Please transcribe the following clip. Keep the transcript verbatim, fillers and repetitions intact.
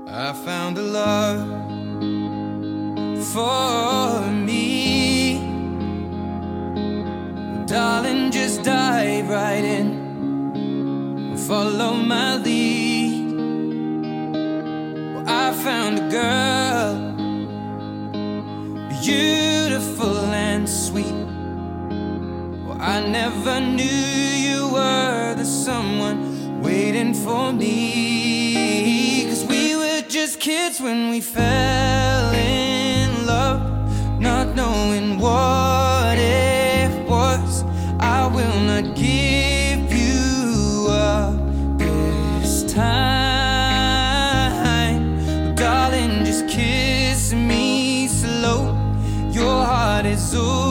I found a love for me. Darling, just dive right in, follow my lead. Well, I found a girl, beautiful and sweet. Well, I never knew you were the someone waiting for me. 'Cause we were just kids when we fell in love, not knowing what it was. I will not give you up this time. Darling, just kiss me slow. Your heart is over.